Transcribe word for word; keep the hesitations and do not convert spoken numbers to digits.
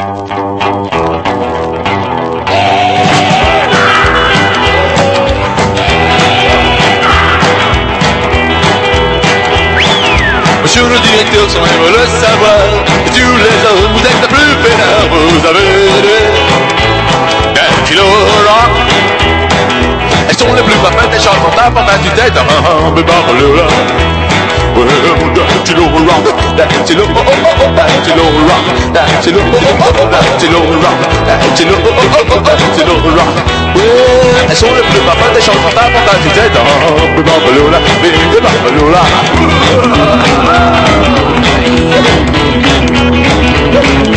Monsieur le directeur, sans même le savoir, et tous les autres, vous êtes la plus pénard, vous avez un kilo rock. Elles sont les plus parfaites, des chansons d'importance du tête, ah, mais parle là. Well, that kilo rock, that kilo, oh, oh, oh, that kilo rock, that kilo, oh, oh, oh, that kilo rock, that kilo, oh, oh, oh, that kilo rock. Well, elles sont les plus parfaites, des chansons d'importance du tête, ah, mais parle là, mais parle là.